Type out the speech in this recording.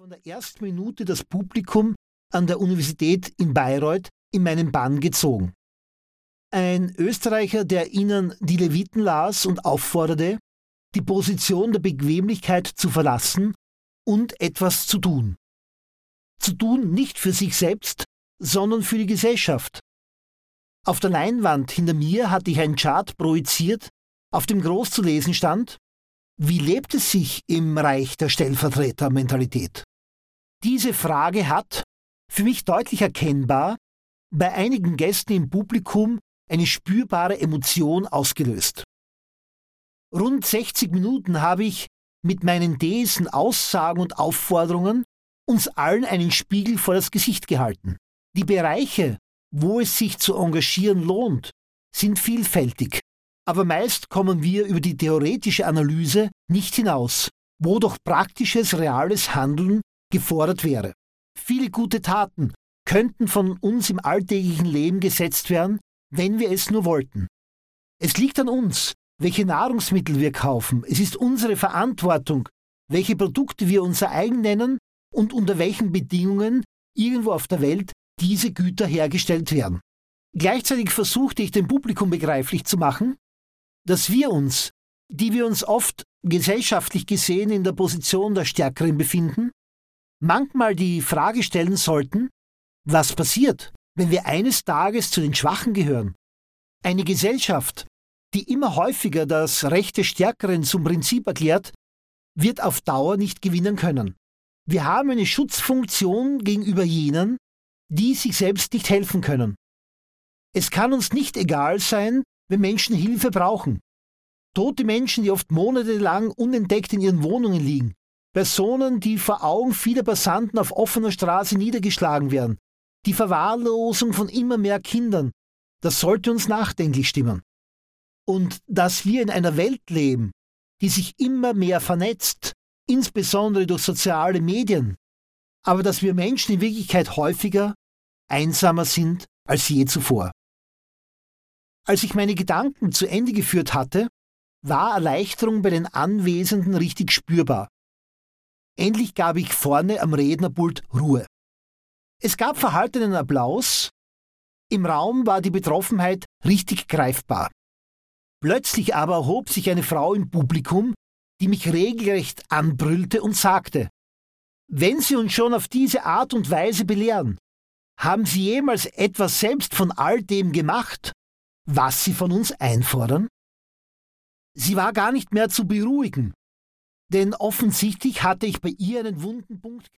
von der ersten Minute das Publikum an der Universität in Bayreuth in meinen Bann gezogen. Ein Österreicher, der ihnen die Leviten las und aufforderte, die Position der Bequemlichkeit zu verlassen und etwas zu tun. Zu tun nicht für sich selbst, sondern für die Gesellschaft. Auf der Leinwand hinter mir hatte ich einen Chart projiziert, auf dem groß zu lesen stand: Wie lebt es sich im Reich der Stellvertretermentalität? Diese Frage hat, für mich deutlich erkennbar, bei einigen Gästen im Publikum eine spürbare Emotion ausgelöst. Rund 60 Minuten habe ich mit meinen Thesen, Aussagen und Aufforderungen uns allen einen Spiegel vor das Gesicht gehalten. Die Bereiche, wo es sich zu engagieren lohnt, sind vielfältig, aber meist kommen wir über die theoretische Analyse nicht hinaus, wo doch praktisches, reales Handeln gefordert wäre. Viele gute Taten könnten von uns im alltäglichen Leben gesetzt werden, wenn wir es nur wollten. Es liegt an uns, welche Nahrungsmittel wir kaufen. Es ist unsere Verantwortung, welche Produkte wir unser eigen nennen und unter welchen Bedingungen irgendwo auf der Welt diese Güter hergestellt werden. Gleichzeitig versuchte ich dem Publikum begreiflich zu machen, dass wir uns, die wir uns oft gesellschaftlich gesehen in der Position der Stärkeren befinden, manchmal die Frage stellen sollten: Was passiert, wenn wir eines Tages zu den Schwachen gehören? Eine Gesellschaft, die immer häufiger das Recht des Stärkeren zum Prinzip erklärt, wird auf Dauer nicht gewinnen können. Wir haben eine Schutzfunktion gegenüber jenen, die sich selbst nicht helfen können. Es kann uns nicht egal sein, wenn Menschen Hilfe brauchen. Tote Menschen, die oft monatelang unentdeckt in ihren Wohnungen liegen. Personen, die vor Augen vieler Passanten auf offener Straße niedergeschlagen werden. Die Verwahrlosung von immer mehr Kindern. Das sollte uns nachdenklich stimmen. Und dass wir in einer Welt leben, die sich immer mehr vernetzt, insbesondere durch soziale Medien, aber dass wir Menschen in Wirklichkeit häufiger einsamer sind als je zuvor. Als ich meine Gedanken zu Ende geführt hatte, war Erleichterung bei den Anwesenden richtig spürbar. Endlich gab ich vorne am Rednerpult Ruhe. Es gab verhaltenen Applaus, im Raum war die Betroffenheit richtig greifbar. Plötzlich aber erhob sich eine Frau im Publikum, die mich regelrecht anbrüllte und sagte: Wenn Sie uns schon auf diese Art und Weise belehren, haben Sie jemals etwas selbst von all dem gemacht, was Sie von uns einfordern? Sie war gar nicht mehr zu beruhigen, denn offensichtlich hatte ich bei ihr einen wunden Punkt